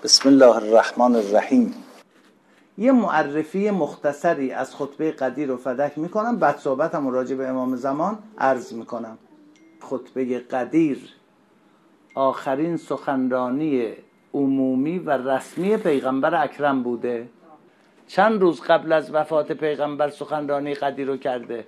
بسم الله الرحمن الرحیم. یه معرفی مختصری از خطبه قدیر و فدک میکنم، بعد صحبتم راجع به امام زمان عرض میکنم. خطبه قدیر آخرین سخنرانی عمومی و رسمی پیغمبر اکرم بوده. چند روز قبل از وفات پیغمبر سخنرانی قدیر رو کرده؟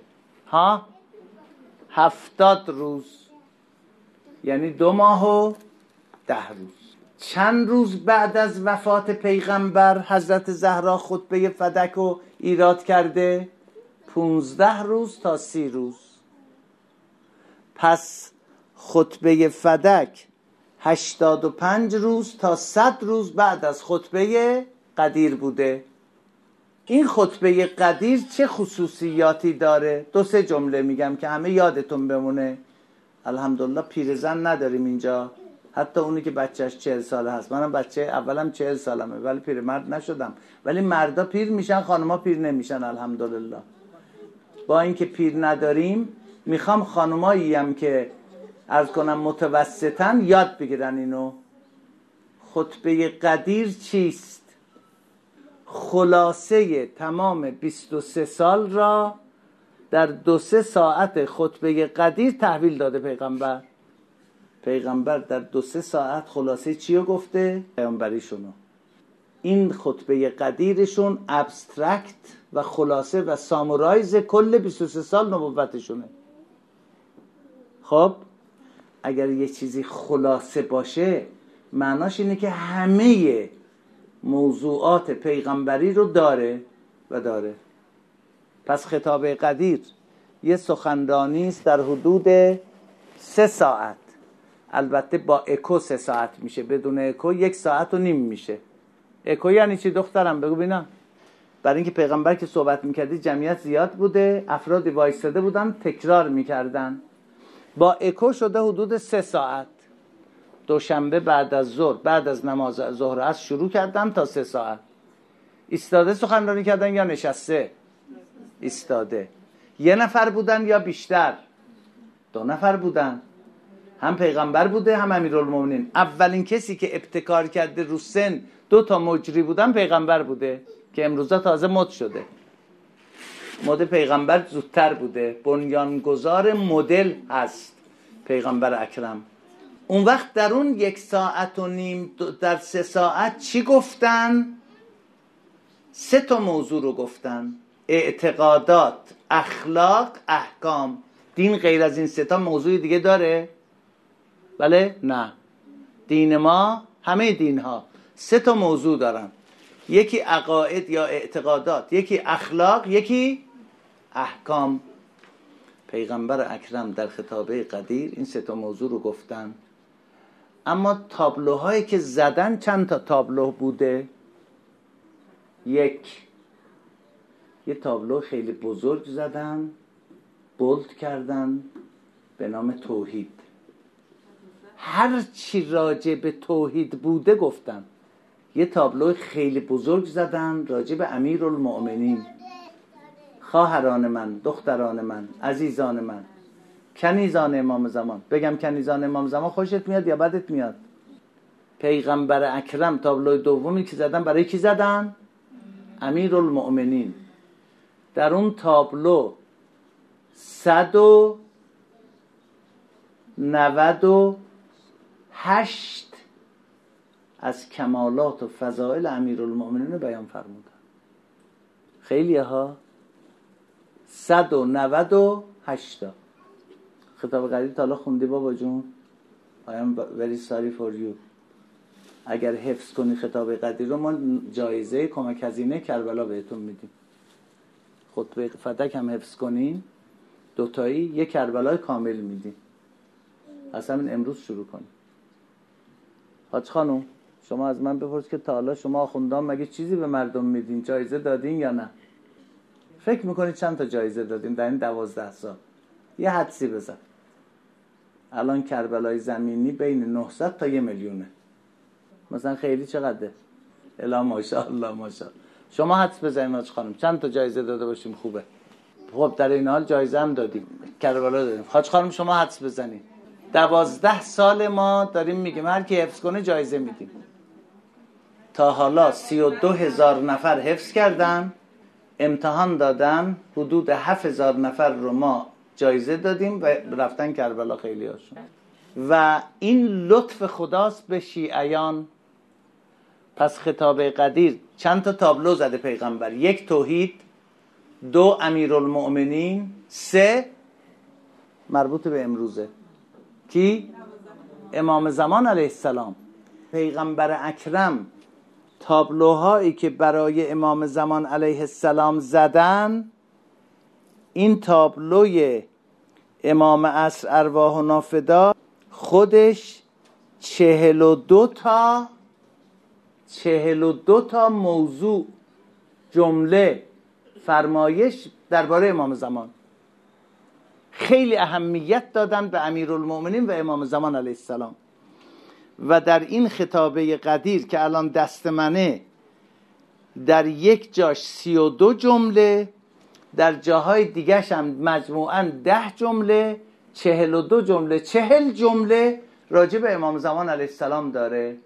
70 روز، یعنی 2 ماه و 10 روز. چند روز بعد از وفات پیغمبر حضرت زهرا خطبه فدک رو ایراد کرده؟ 15 روز تا 30 روز. پس خطبه فدک 85 روز تا 100 روز بعد از خطبه قدیر بوده. این خطبه قدیر چه خصوصیاتی داره؟ 2-3 جمله میگم که همه یادتون بمونه. الحمدلله پیرزن نداریم اینجا، حتی اونی که بچهش 40 ساله هست. منم بچه اولم 40 سالمه ولی پیرمرد نشدم. ولی مردا پیر میشن، خانوما پیر نمیشن الحمدلله. با اینکه پیر نداریم، میخوام خانومایی هم که عرض کنم متوسطن یاد بگیرن اینو. خطبه قدیر چیست؟ خلاصه تمام 23 سال را در 2-3 ساعت خطبه قدیر تحویل داده پیغمبر. پیغمبر در 2-3 ساعت خلاصه چی رو گفته؟ پیغمبریشونو. این خطبه قدیرشون ابسترکت و خلاصه و سامورایز کل 23 سال نبوتشونه. خب اگر یه چیزی خلاصه باشه معناش اینه که همه موضوعات پیغمبری رو داره و داره. پس خطاب قدیر یه سخنرانی است در حدود 3 ساعت. البته با اکو 3 ساعت میشه، بدون اکو 1 ساعت و نیم میشه. اکو یعنی چی دخترم؟ بگو ببینم. برای اینکه پیغمبر که صحبت میکردی جمعیت زیاد بوده، افرادی وایستاده بودن تکرار میکردن. با اکو شده حدود 3 ساعت. دوشنبه بعد از ظهر، بعد از نماز ظهر از شروع کردن تا 3 ساعت. ایستاده سخنرانی کردن یا نشسته؟ ایستاده. 1 نفر بودن یا بیشتر؟ 2 نفر بودن. هم پیغمبر بوده هم امیرالمومنین. اولین کسی که ابتکار کرده رو سن 2 تا مجری بودن پیغمبر بوده که امروزا تازه مد شده. مد پیغمبر زودتر بوده. بنیانگذار مدل هست پیغمبر اکرم. اون وقت در اون 1 ساعت و نیم در 3 ساعت چی گفتن؟ 3 تا موضوع رو گفتن: اعتقادات، اخلاق، احکام. دین غیر از این 3 تا موضوع دیگه داره؟ بله؟ نه. دین ما، همه دین ها 3 تا موضوع دارن. یکی عقاید یا اعتقادات، یکی اخلاق، یکی احکام. پیغمبر اکرم در خطابه قدیر این 3 تا موضوع رو گفتن. اما تابلوهایی که زدن چند تا تابلو بوده؟ 1 یه تابلو خیلی بزرگ زدن، بولد کردن به نام توحید. هر چی راجع به توحید بوده گفتن. یه تابلو خیلی بزرگ زدن راجع به امیرالمؤمنین. خواهران من، دختران من، عزیزان من، کنیزان امام زمان. بگم کنیزان امام زمان خوشت میاد یا بدت میاد؟ پیغمبر اکرم تابلو دومی که زدن برای کی زدن؟ امیرالمؤمنین. در اون تابلو 198 از کمالات و فضائل امیرالمؤمنین رو بیان فرمودن. خیلی ها. 198 تا. خطاب قدیر تا حالا خوندی بابا جون؟ I am very sorry for you. اگر حفظ کنی خطاب قدیر رو ما جایزه کمک هزینه کربلا بهتون میدیم. خطبه فدک هم حفظ کنی 2 تایی 1 کربلای کامل میدیم. از همین امروز شروع کنی. حاج خانم شما از من بپرس که تا حالا شما آخوندان مگه چیزی به مردم میدین؟ جایزه دادین یا نه؟ فکر میکنید چند تا جایزه دادین در این 12 سال؟ یه حدسی بزن. الان کربلای زمینی بین 900 تا 1 میلیونه. مثلا خیلی چقدره؟ الا ماشاءالله ماشاءالله. شما حدس بزنید حاج خانم چند تا جایزه داده باشیم خوبه؟ خب در این حال جایزه هم دادیم، کربلا دادیم. حاج خانم شما حدس بزنید. 12 سال ما داریم میگیم هر کی حفظ کنه جایزه میدیم. تا حالا 32,000 نفر حفظ کردن، امتحان دادن، حدود 7,000 نفر رو ما جایزه دادیم و رفتن کربلا خیلی هاشون. و این لطف خداست به شیعیان. پس خطاب قدیر چند تا تابلو زده پیغمبر: 1 توحید، 2 امیرالمؤمنین، 3 مربوط به امروزه کی؟ امام زمان علیه السلام. پیغمبر اکرم تابلوهایی که برای امام زمان علیه السلام زدن، این تابلوی امام عصر ارواح نافدا خودش 42 تا موضوع، جمله، فرمایش درباره امام زمان خیلی اهمیت دادن به امیرالمؤمنین و امام زمان علیه السلام. و در این خطابه قدیر که الان دست منه، در یک جاش 32 جمله، در جاهای دیگرش هم مجموعاً 10 جمله، 42 جمله، 40 جمله راجع به امام زمان علیه السلام داره.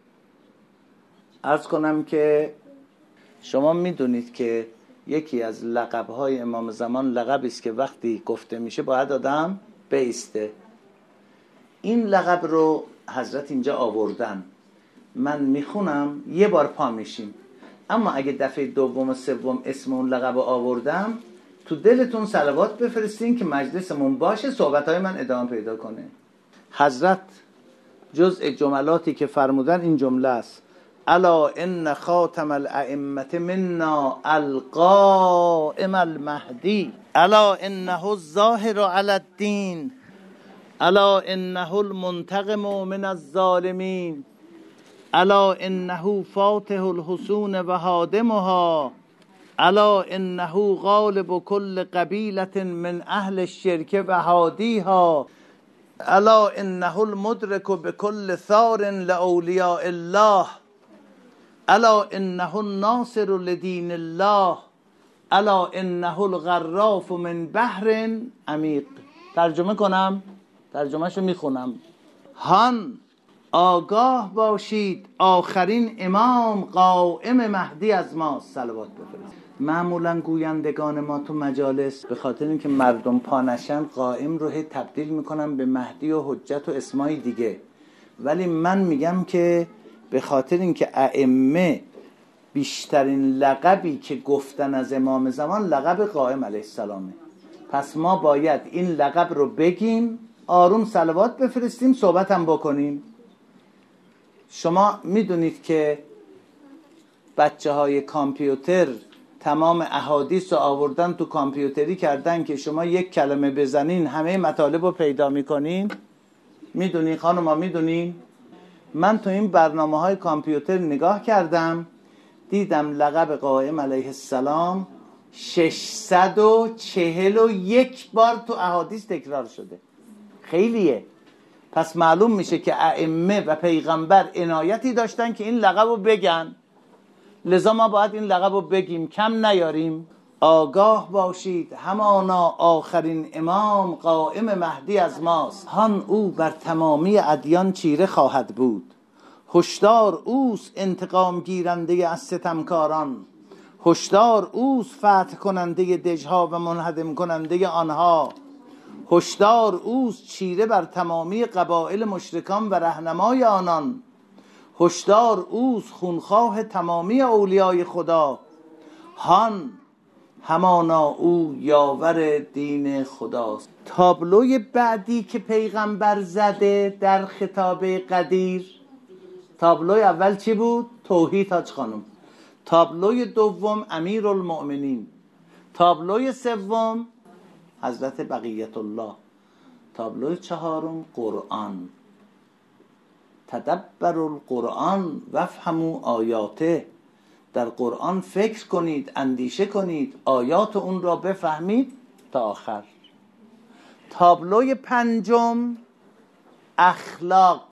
عرض کنم که شما میدونید که یکی از لقب‌های امام زمان لقبی است که وقتی گفته میشه باید آدم بایسته. این لقب رو حضرت اینجا آوردن، من میخونم یه بار پا میشیم، اما اگه دفعه دوم و سوم اسم اون لقب رو آوردم، تو دلتون صلوات بفرستین که مجلسمون باشه، صحبتهای من ادامه پیدا کنه. حضرت جزء جملاتی که فرمودن این جمله است: الا ان خاتم الائمه منا القائم المهدی، الا انه الظاهر علی الدین، الا انه المنتقم من الظالمین، الا انه فاتح الحصون و هادمها، الا انه غالب كل قبیلة من اهل الشرک و هادیها، الا انه المدرک بكل ثار لاولیاء الله، الا انه الناصر لدین الله، الا انه الغراف من بحر عمیق. ترجمه کنم؟ ترجمهشو میخونم: هان آگاه باشید، آخرین امام قائم مهدی از ماست. صلوات بفرست. معمولا گویندگان ما تو مجالس به خاطر اینکه مردم پا نشن، قائم رو هی تبدیل میکنن به مهدی و حجت و اسمای دیگه، ولی من میگم که به خاطر اینکه ائمه بیشترین لقبی که گفتن از امام زمان لقب قائم علیه السلامه، پس ما باید این لقب رو بگیم، آروم صلوات بفرستیم، صحبت هم بکنیم. شما میدونید که بچه های کامپیوتر تمام احادیث رو آوردن تو کامپیوتری کردن که شما یک کلمه بزنین همه مطالب رو پیدا میکنین. میدونی خانوما؟ میدونین؟ من تو این برنامه های کامپیوتر نگاه کردم، دیدم لقب قائم علیه السلام 641 بار تو احادیث تکرار شده. خیلیه. پس معلوم میشه که ائمه و پیغمبر عنایتی داشتن که این لقب رو بگن، لذا ما باید این لقب رو بگیم، کم نیاریم. آگاه باشید، همانا آخرین امام قائم مهدی از ماست، هان او بر تمامی ادیان چیره خواهد بود، هشدار اوست انتقام گیرنده از ستمکاران، هشدار اوست فتح کننده دژها و منهدم کننده آنها، هشدار اوست چیره بر تمامی قبایل مشرکان و رهنمای آنان، هشدار اوست خونخواه تمامی اولیای خدا، هان همانا او یاور دین خداست. تابلوی بعدی که پیغمبر زده در خطاب قدیر، تابلوی اول چی بود؟ توحید حاج خانم. تابلوی دوم امیرالمؤمنین. تابلوی سوم حضرت بقیت الله. تابلوی چهارم قرآن. تدبر القرآن وفهموا آیاته. در قرآن فکر کنید، اندیشه کنید، آیات اون را بفهمید تا آخر. تابلوی پنجم اخلاق.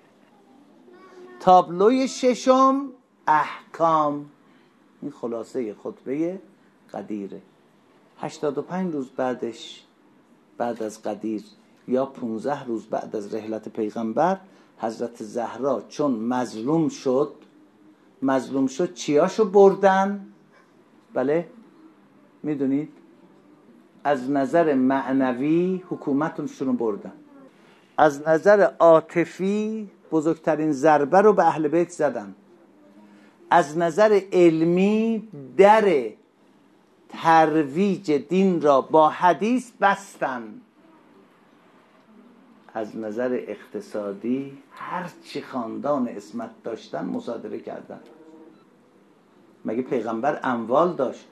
تابلوی ششم احکام. این خلاصه خطبه قدیره. 85 روز بعد از قدیر یا 15 روز بعد از رحلت پیغمبر، حضرت زهرا چون مظلوم شد مظلوم شد چیاشو بردن؟ بله میدونید؟ از نظر معنوی حکومتشون رو بردن، از نظر عاطفی بزرگترین ضربه رو به اهل بیت زدن، از نظر علمی در ترویج دین را با حدیث بستن، از نظر اقتصادی هر چی خاندان اسمت داشتن مصادره کردن. مگه پیغمبر اموال داشت؟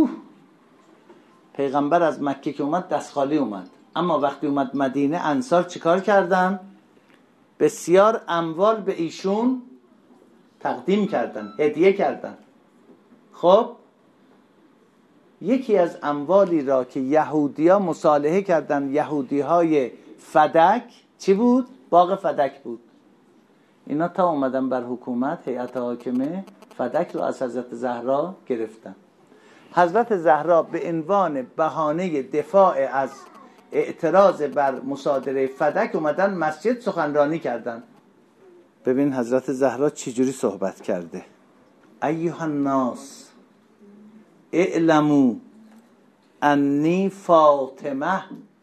پیغمبر از مکه که اومد دست خالی اومد، اما وقتی اومد مدینه انصار چیکار کردن؟ بسیار اموال به ایشون تقدیم کردن، هدیه کردن. خب یکی از اموالی را که یهودی‌ها مصالحه کردن، یهودی‌های فدک، چی بود؟ باغ فدک بود. اینا تا اومدن بر حکومت، هیئت حاکمه فدک رو از حضرت زهرا گرفتن. حضرت زهرا به عنوان بهانه دفاع از اعتراض بر مصادره فدک اومدن مسجد سخنرانی کردن. ببین حضرت زهرا چجوری صحبت کرده. ایها الناس اعلموا انی فاطمه.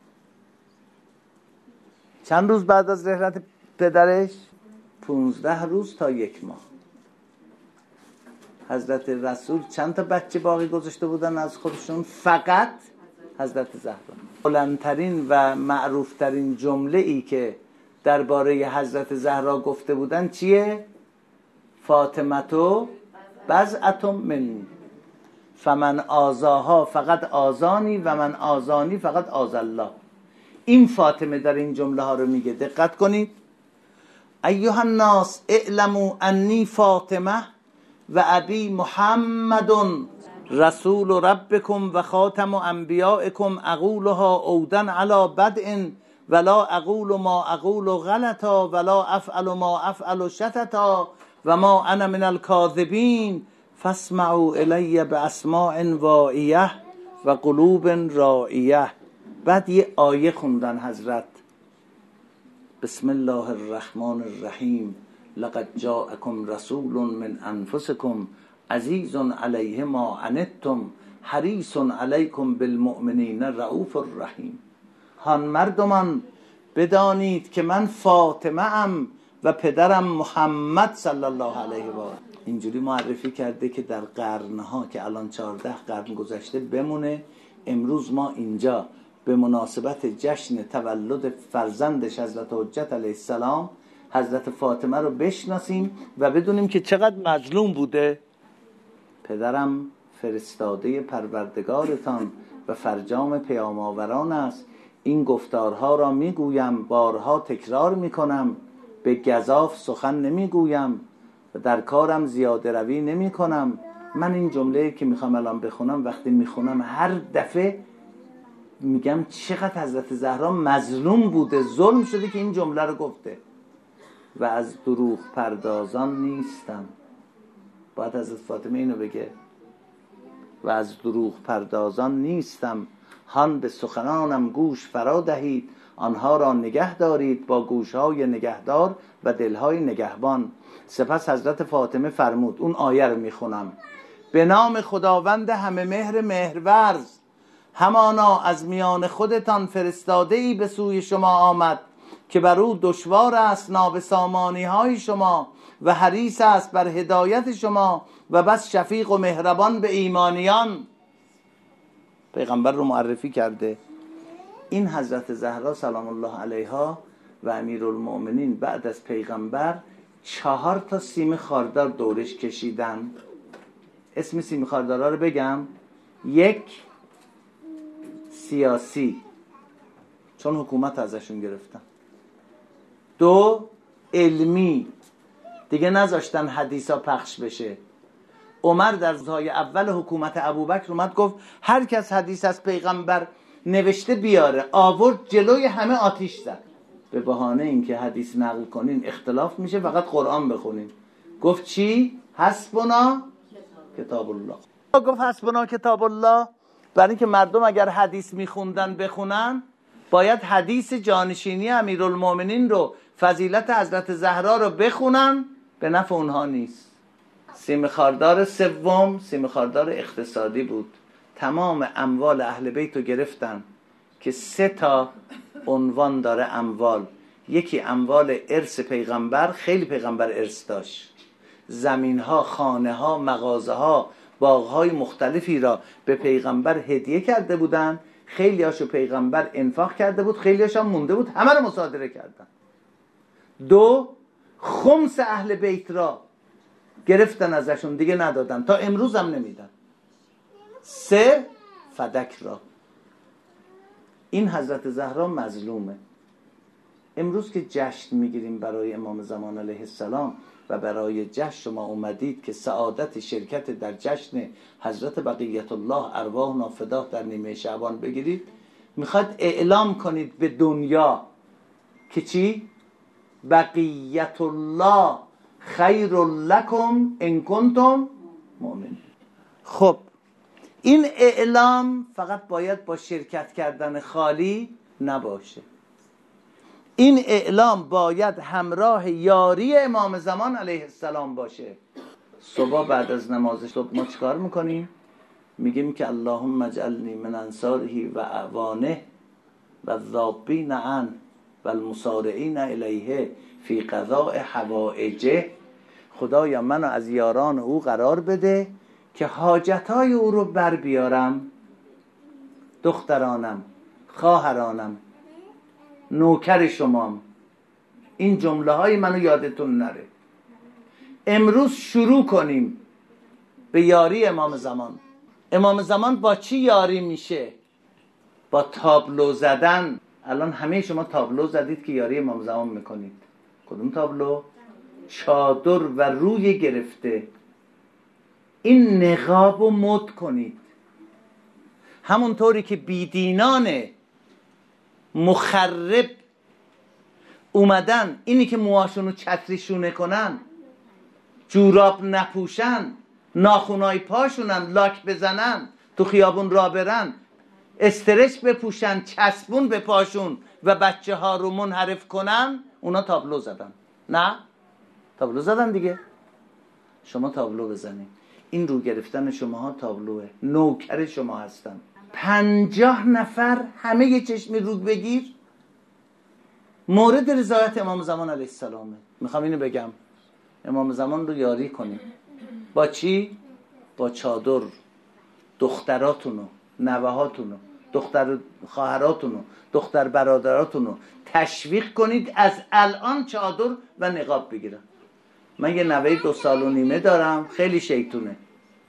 چند روز بعد از رحلت پدرش؟ 15 روز تا 1 ماه. حضرت رسول چند تا بچه باقی گذاشته بودن از خودشون؟ فقط حضرت زهرا. بلندترین و معروفترین جمله ای که درباره حضرت زهرا گفته بودن چیه؟ فاطمتو بضعة منی فمن آذاها فقط آذانی و من آذانی فقط آذی الله. این فاطمه در این جمله ها رو میگه، دقت کنید. ایها الناس اعلموا انی فاطمه و ابی محمد رسول ربکم و خاتم انبیائکم اقولها عودا علی بدء ولا اقول ما اقول غلطا ولا افعل ما افعل شتتا و ما انا من الکاذبین فاسمعوا الی باسماع واعیه و قلوب راعیه. بعد یه آیه خوندن حضرت، بسم الله الرحمن الرحیم لقد جاءکم رسول من انفسکم عزیز علیه ما عنتم حریص علیکم بالمؤمنین رؤوف الرحیم. هان مردمان بدانید که من فاطمه ام و پدرم محمد صلی الله علیه و آله. اینجوری معرفی کرده که در قرنها که الان 14 قرن گذشته بمونه. امروز ما اینجا به مناسبت جشن تولد فرزندش حضرت حجت علیه السلام حضرت فاطمه رو بشناسیم و بدونیم که چقدر مظلوم بوده. پدرم فرستاده پروردگارتان و فرجام پیام آوران است. این گفتارها را میگویم، بارها تکرار میکنم، به گزاف سخن نمیگویم و در کارم زیاده روی نمی کنم. من این جمله که میخوام الان بخونم، وقتی میخونم هر دفعه میگم چقدر حضرت زهرا مظلوم بوده، ظلم شده که این جمله رو گفته. و از دروغ پردازان نیستم. باید حضرت فاطمه اینو بگه. و از دروغ پردازان نیستم، هان به سخنانم گوش فرا دهید، آنها را نگه دارید با گوشهای نگهدار و دلهای نگهبان. سپس حضرت فاطمه فرمود، اون آیه رو میخونم، به نام خداوند همه مهر مهرورز، همانا از میان خودتان فرستاده ای به سوی شما آمد که بر او دشوار است نابسامانی های شما و حریص است بر هدایت شما و بس شفیق و مهربان به ایمانیان. پیغمبر رو معرفی کرده. این حضرت زهرا سلام الله علیها و امیرالمؤمنین بعد از پیغمبر 4 تا سیم خاردار دورش کشیدن. اسم سیم خاردارا رو بگم. 1 سیاسی، چون حکومت ازشون گرفتن. 2 علمی، دیگه نذاشتن حدیثا پخش بشه. عمر در روزهای اول حکومت ابوبکر اومد گفت هر کس حدیث از پیغمبر نوشته بیاره، آورد جلوی همه آتیش زد. به بهانه اینکه حدیث نقل کنین اختلاف میشه، فقط قرآن بخونین. گفت چی؟ حسبنا کتاب الله. گفت حسبنا کتاب الله برای اینکه مردم اگر حدیث میخوندن بخونن باید حدیث جانشینی امیرالمؤمنین رو، فضیلت حضرت زهرا رو بخونن، به نفع اونها نیست. سیم خاردار سوم سیم خاردار اقتصادی بود. تمام اموال اهل بیت رو گرفتن که 3 تا عنوان داره اموال. یکی اموال ارث پیغمبر، خیلی پیغمبر ارث داشت، زمین ها، خانه ها، مغازه ها، باغ های مختلفی را به پیغمبر هدیه کرده بودن، خیلی هاشو پیغمبر انفاق کرده بود، خیلی هاش هم مونده بود، همه رو مصادره کردن. 2 خمس اهل بیت را گرفتن ازشون، دیگه ندادن، تا امروز هم نمیدن. 3 فدک را. این حضرت زهرا مظلومه. امروز که جشن میگیریم برای امام زمان علیه السلام و برای جشن شما اومدید که سعادت شرکت در جشن حضرت بقیت الله ارواح نافداه در نیمه شعبان بگیرید، میخواد اعلام کنید به دنیا که چی؟ بقیت الله خیر لکم ان کنتم مؤمنین. خب این اعلام فقط باید با شرکت کردن خالی نباشه. این اعلام باید همراه یاری امام زمان علیه السلام باشه. صبح بعد از نماز صبح ما چیکار میکنیم؟ میگیم که اللهم اجعلنی من انصاره و اعوانه و الذابین عن و المسارعین الیه فی قضاء حوائجه. خدایا منو از یاران او قرار بده که حاجتهای او رو بر بیارم. دخترانم، خواهرانم، نوکر شمام. این جمله های منو یادتون نره. امروز شروع کنیم به یاری امام زمان. امام زمان با چی یاری میشه؟ با تابلو زدن. الان همه شما تابلو زدید که یاری امام زمان میکنید. کدوم تابلو؟ چادر و روی گرفته. این نقاب رو مد کنید. همونطوری که بیدینان مخرب اومدن اینی که موهاشونو چتری شونه کنن، جوراب نپوشن، ناخونای پاشونن لاک بزنن، تو خیابون را برن، استرچ بپوشن، چسبون به پاشون و بچه ها رو منحرف کنن، اونا تابلو زدن. نه؟ تابلو زدن دیگه. شما تابلو بزنید. این رو گرفتن شماها تابلوه. نوکر شما هستن. 50 نفر همه یه چشمی رو بگیر مورد رضایت امام زمان علیه السلامه. میخوام اینو بگم، امام زمان رو یاری کنیم. با چی؟ با چادر. دختراتونو، نوهاتونو، دختر خواهراتونو، دختر برادراتونو تشویق کنید از الان چادر و نقاب بگیرن. من یه نوه 2 سال و نیمه دارم، خیلی شیطونه.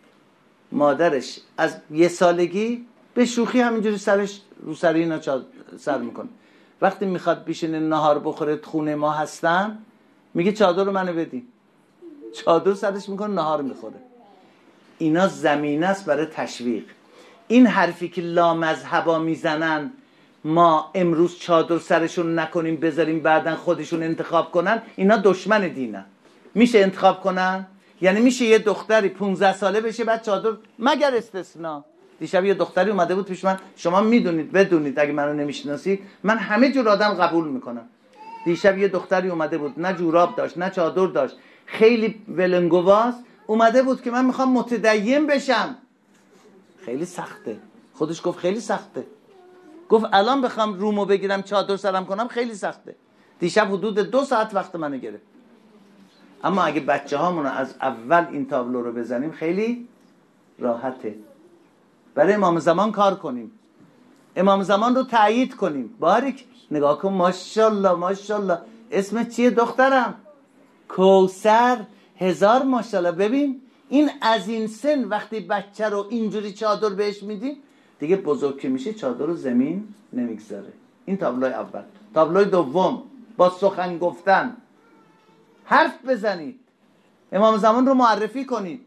مادرش از 1 سالگی به شوخی همینجوری سرش رو سر اینا سر میکنه. وقتی میخواد بشینه نهار بخوره خونه ما هستن، میگه چادر رو منو بدین. چادر سرش میکنه نهار میخوره. اینا زمینه است برای تشویق. این حرفی که لامذهبا میزنن ما امروز چادر سرشون نکنیم بذاریم بعدن خودشون انتخاب کنن، اینا دشمن دینن. میشه انتخاب کنن؟ یعنی میشه یه دختری 15 ساله بشه بعد چادر، مگر استثناء. دیشب یه دختری اومده بود پیش من، شما میدونید بدونید اگه منو نمیشناسید من همه جور آدم قبول میکنم. دیشب یه دختری اومده بود، نه جوراب داشت نه چادر داشت، خیلی ولنگواز اومده بود که من میخوام متدین بشم. خیلی سخته. خودش گفت خیلی سخته. گفت الان بخوام رومو بگیرم چادر سرم کنم خیلی سخته. دیشب حدود 2 ساعت وقت منو گرفت. اما اگه بچه هامونو از اول این تابلو رو بزنیم خیلی راحته. برای امام زمان کار کنیم، امام زمان رو تایید کنیم. باریک نگاه کن، ماشاءالله ماشاءالله. اسم چیه دخترم؟ کوثر. 1000 ماشاءالله. ببین این از این سن وقتی بچه رو اینجوری چادر بهش میدیم دیگه بزرگ که میشه چادر رو زمین نمیگذاره. این تابلوی اول. تابلوی دوم، با سخن گفتن حرف بزنید، امام زمان رو معرفی کنید.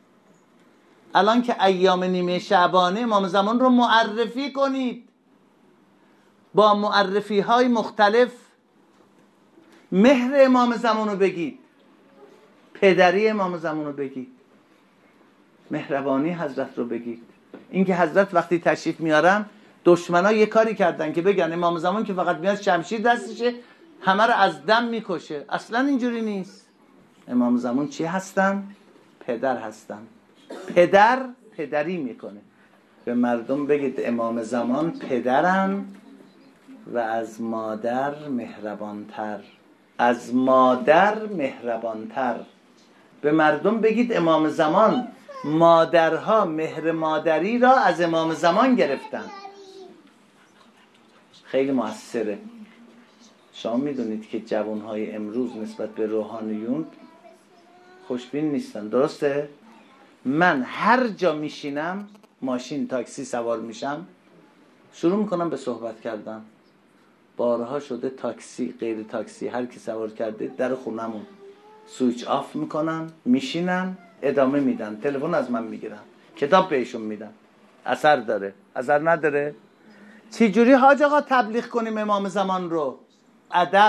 الان که ایام نیمه شعبانه، امام زمان رو معرفی کنید با معرفی های مختلف. مهر امام زمان رو بگید، پدری امام زمان رو بگید، مهربانی حضرت رو بگید. اینکه حضرت وقتی تشریف میارن دشمنا یه کاری کردن که بگن امام زمان که فقط میاد شمشیر دستشه همه رو از دم میکشه. اصلا اینجوری نیست. امام زمان چی هستن؟ پدر هستم. پدر پدری میکنه. به مردم بگید امام زمان پدرن و از مادر مهربانتر. از مادر مهربانتر. به مردم بگید امام زمان مادرها مهر مادری را از امام زمان گرفتن. خیلی موثره. شما میدونید که جوانهای امروز نسبت به روحانیون خوشبین نیستن، درسته؟ من هر جا میشینم، ماشین تاکسی سوار میشم، شروع میکنم به صحبت کردن. بارها شده تاکسی غیر تاکسی هر کی سوار کرده در خونمون سویچ آف میکنن، میشینن، ادامه میدن، تلفن از من میگیرن، کتاب بهشون میدن. اثر داره؟ اثر نداره؟ چی جوری حاج آقا تبلیغ کنیم امام زمان رو؟ ادب،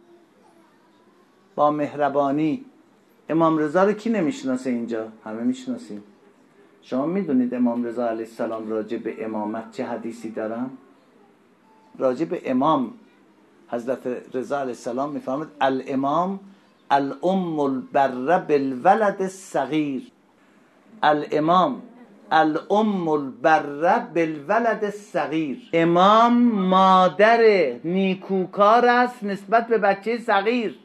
با مهربانی. امام رضا رو کی نمیشناسه اینجا؟ همه میشناسیم. شما میدونید امام رضا علیه السلام راجع به امامت چه حدیثی دارن؟ راجع به امام حضرت رضا علیه السلام میفهمد الامام الام البر بالولد الصغیر. الامام الام البر بالولد الصغیر. امام مادر نیکوکار است نسبت به بچه صغیر.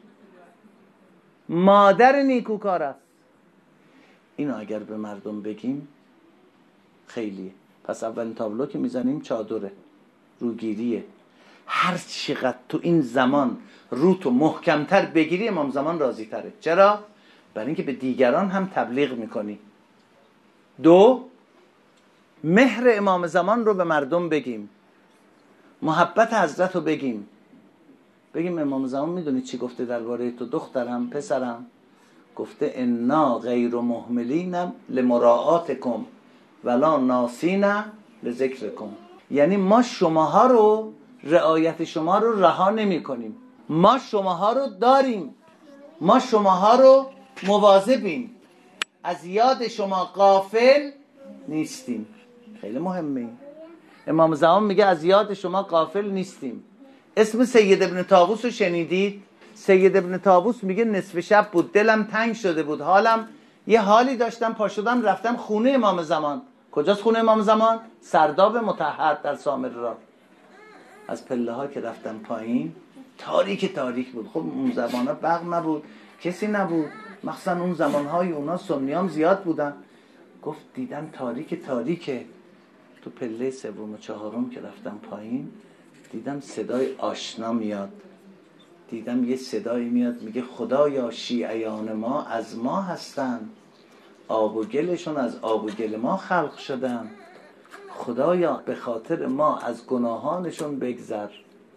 مادر نیکوکار است. اینو اگر به مردم بگیم خیلیه. پس اولین تابلو که میزنیم چادره، روگیریه. هر چقدر تو این زمان روتو محکمتر بگیری امام زمان راضی تره. چرا؟ برای اینکه به دیگران هم تبلیغ میکنی. دو، مهر امام زمان رو به مردم بگیم، محبت حضرت رو بگیم. بگیم امام زمان میدونی چی گفته درباره تو دخترم پسرم؟ گفته انا غیر مهملین لمراعاتکم ولا ناسین لذکرکم. یعنی ما شماها رو، رعایت شما رو رها نمی کنیم. ما شماها رو داریم، ما شماها رو مواظبیم، از یاد شما غافل نیستیم. خیلی مهمه. امام زمان میگه از یاد شما غافل نیستیم. اسم سید ابن طاووس رو شنیدید؟ سید ابن طاووس میگه نصف شب بود، دلم تنگ شده بود، یه حالی داشتم، پا شدم رفتم خونه امام زمان. کجاست خونه امام زمان؟ سرداب مطهر در سامرا. از پله ها که رفتم پایین تاریک بود. خب اون زمانها برق نبود، کسی نبود، مخصوصا اون زمانهای اونا سنیام زیاد بودن. گفت دیدم تاریکه. تو پله سوم و چهارم که رفتم پایین دیدم صدای آشنا میاد. دیدم یه صدایی میاد میگه خدایا شیعیان ما از ما هستن، آب و گلشون از آب و گل ما خلق شدن. خدایا به خاطر ما از گناهانشون بگذر.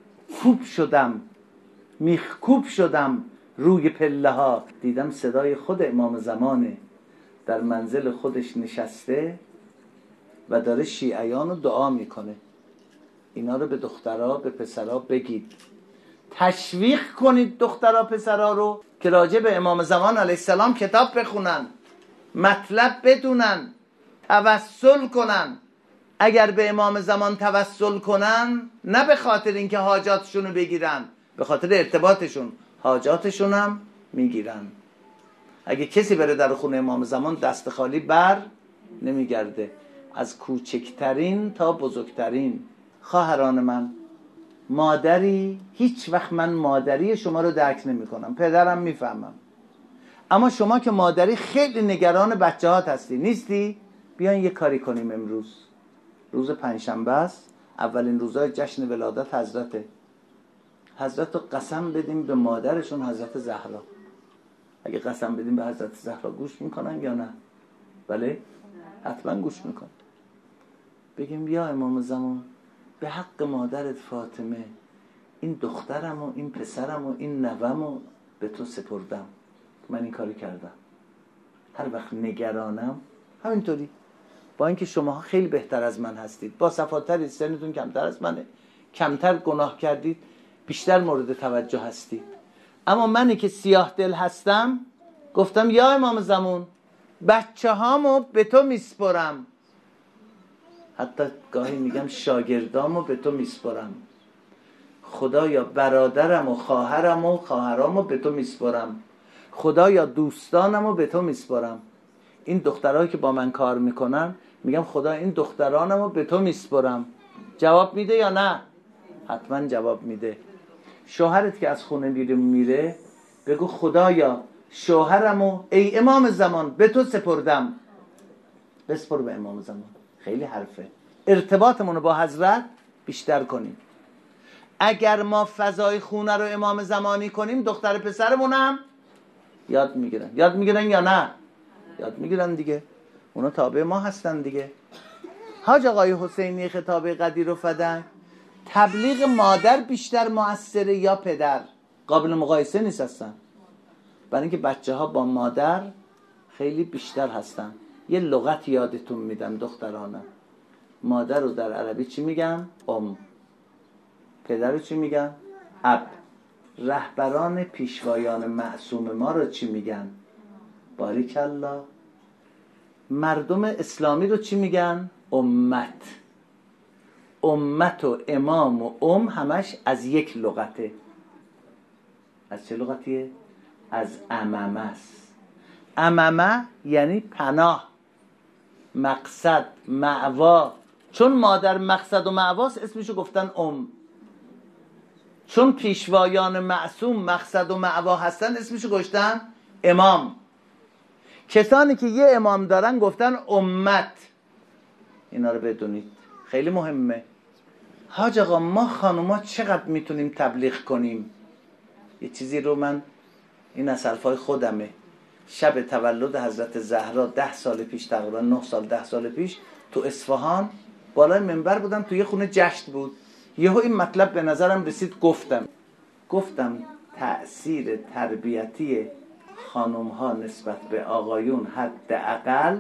میخکوب شدم روی پله ها. دیدم صدای خود امام زمانه در منزل خودش نشسته و داره شیعیان رو دعا میکنه. اینا رو به دخترها به پسرها بگید، تشویق کنید دخترها پسرها رو که راجع به امام زمان علیه السلام کتاب بخونن، مطلب بدونن، توسل کنن. اگر به امام زمان توسل کنن، نه به خاطر اینکه حاجاتشون رو بگیرن، به خاطر ارتباطشون حاجاتشون هم میگیرن. اگه کسی بره در خونه امام زمان دست خالی بر نمیگرده، از کوچکترین تا بزرگترین. خواهران من، مادری، هیچ وقت من مادری شما رو درک نمی کنم، پدرم میفهمم، اما شما که مادری خیلی نگران بچه هات هستی، نیستی؟ بیاین یه کاری کنیم. امروز روز پنجشنبه است، اولین روزای جشن ولادت حضرت رو قسم بدیم به مادرشون حضرت زهرا. اگه قسم بدیم به حضرت زهرا گوش میکنن یا نه؟ بله حتما گوش میکن. بگیم یا امام زمان به حق مادرت فاطمه این دخترم و این پسرم و این نوم به تو سپردم. من این کاری کردم. هر وقت نگرانم همینطوری، با اینکه شما خیلی بهتر از من هستید، با صفاتری، سنتون کمتر از منه، کمتر گناه کردید، بیشتر مورد توجه هستید، اما منی که سیاه دل هستم گفتم یا امام زمان بچه هامو به تو میسپرم. حتی گاهی میگم شاگردامو به تو میسپرم. خدایا برادرم و خواهرم و خواهرامو به تو میسپرم. خدایا دوستانمو به تو میسپرم. این دخترایی که با من کار میکنن میگم خدا این دخترانمو به تو میسپرم، جواب میده یا نه؟ حتما جواب میده. شوهرت که از خونه میره بگو خدایا شوهرمو ای امام زمان به تو سپردم، بسپر به امام زمان. خیلی حرفه. ارتباطمون رو با حضرت بیشتر کنیم. اگر ما فضای خونه رو امام زمانی کنیم دختر پسرمون هم یاد میگیرن یا نه؟ یاد میگیرن دیگه، اونا تابع ما هستن دیگه. حاج آقای حسینی خطاب قدیر و فدک، تبلیغ مادر بیشتر مؤثره یا پدر؟ قابل مقایسه نیست هستن، برای اینکه بچه ها با مادر خیلی بیشتر هستن. یه لغت یادتون میدم دخترانم، مادر رو در عربی چی میگن؟ پدر رو چی میگن؟ اب. رهبران پیشوایان معصوم ما رو چی میگن؟ باریکالله. مردم اسلامی رو چی میگن؟ امت. امت و امام و همش از یک لغته. از چه لغتیه؟ از اممه است. اممه یعنی پناه، مقصد، مأوا. چون مادر مقصد و مأواست اسمشو گفتن چون پیشوایان معصوم مقصد و مأوا هستن اسمشو گذاشتن امام. کسانی که یه امام دارن گفتن امت. اینا رو بدونید، خیلی مهمه. حاج آقا ما خانوما چقدر میتونیم تبلیغ کنیم؟ یه چیزی رو من، این از حرفای خودمه، شب تولد حضرت زهرا 10 سال پیش، تقریبا 9 سال 10 سال پیش، تو اصفهان بالای منبر بودم، تو یه خونه جشن بود. یهو این مطلب به نظرم رسید، گفتم تأثیر تربیتی خانم ها نسبت به آقایون حداقل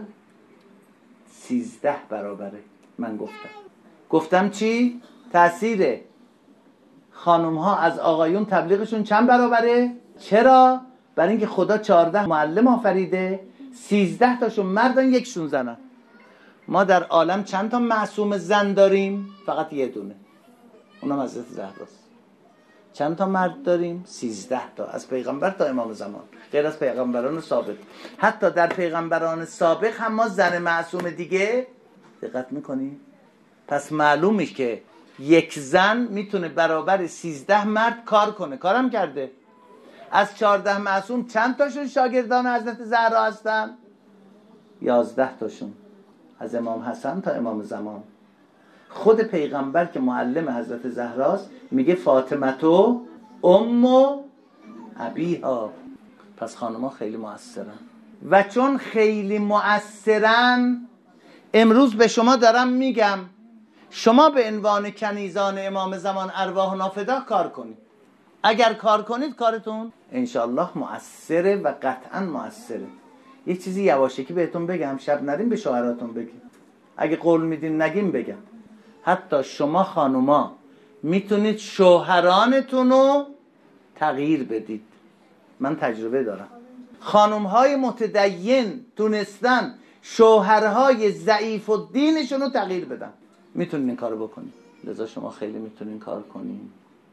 13 برابره. من گفتم چی؟ تأثیر خانم ها از آقایون تبلیغشون چند برابره؟ چرا؟ برای اینکه خدا 14 معلم آفریده، 13 تاشون مردن، یکشون زنن. ما در عالم چند تا معصوم زن داریم؟ فقط یه دونه، اونم حضرت زهراست. چند تا مرد داریم؟ 13 تا، از پیغمبر تا امام زمان، غیر از پیغمبران سابق. حتی در پیغمبران سابق هم ما زن معصوم دیگه. دقت میکنی؟ پس معلومه که یک زن میتونه برابر 13 مرد کار کنه. کارم کرده. از 14 معصوم چند تاشون شاگردان حضرت زهرا هستن؟ 11 تاشون، از امام حسن تا امام زمان. خود پیغمبر که معلم حضرت زهراست میگه فاطمه تو ام ابیها. پس خانم‌ها خیلی مؤثرن، و چون خیلی مؤثرن امروز به شما دارم میگم شما به عنوان کنیزان امام زمان ارواح نافدا کار کنید. اگر کار کنید کارتون انشالله مؤثره و قطعا مؤثره. یه چیزی یواشکی بهتون بگم، شب نریم به شوهراتون بگیم، اگه قول میدین نگیم بگم. حتی شما خانوما میتونید شوهرانتون رو تغییر بدید. من تجربه دارم، خانومهای متدین تونستن شوهرهای ضعیف و دینشون رو تغییر بدن. میتونین این کارو بکنید. لذا شما خیلی میتونین کار کنین.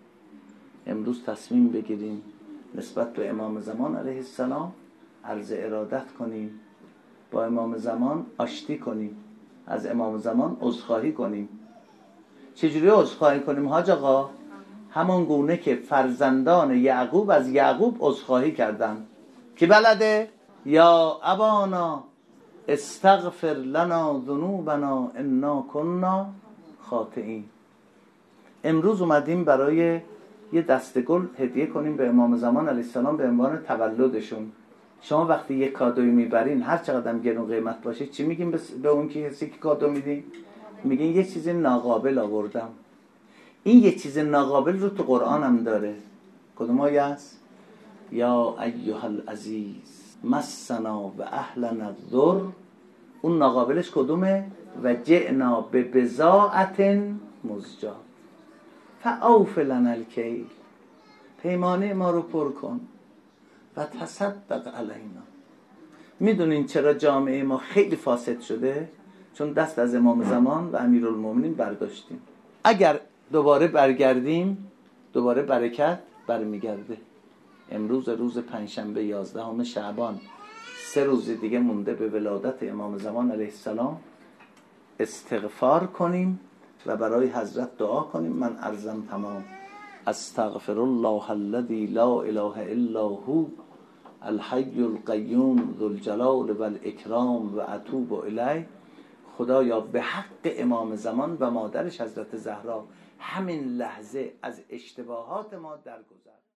امروز تصمیم بگیریم نسبت به امام زمان علیه السلام عرض ارادت کنیم، با امام زمان آشتی کنیم، از امام زمان عذرخواهی کنیم. چجوری عذرخواهی کنیم حاج آقا؟ همون گونه که فرزندان یعقوب از یعقوب عذرخواهی کردن. کی بلده؟ یا ابانا استغفر لنا ذنوبنا انا كنا خاطئین. امروز اومدیم برای یه دسته گل هدیه کنیم به امام زمان علیه السلام به عنوان تولدشون. شما وقتی یه کادوی میبرین هر چقدر هم گرون قیمت باشه چی میگیم به اون کسی که کادو میدین؟ میگین یه چیز ناقابل آوردم. این یه چیز ناقابل رو تو قرآن هم داره. کدوم آیه است؟ یا ایها العزیز مسنا و اهلنا الضر. اون ناقابلش کدومه؟ و جئنا به بضاعت مزجاة فاوف لنا الکیل. پیمانه ما رو پر کن و تصدق علینا. میدونین چرا جامعه ما خیلی فاسد شده؟ چون دست از امام زمان و امیرالمومنین برداشتیم. اگر دوباره برگردیم دوباره برکت برمیگرده. امروز روز پنجشنبه 11 شعبان 3 روز دیگه مونده به ولادت امام زمان علیه السلام. استغفار کنیم و برای حضرت دعا کنیم. من عرضم تمام. استغفر الله الذي لا اله الا هو الحی القیوم ذو الجلال و الاکرام و اتوب الیه. خدایا به حق امام زمان و مادرش حضرت زهرا همین لحظه از اشتباهات ما درگذر.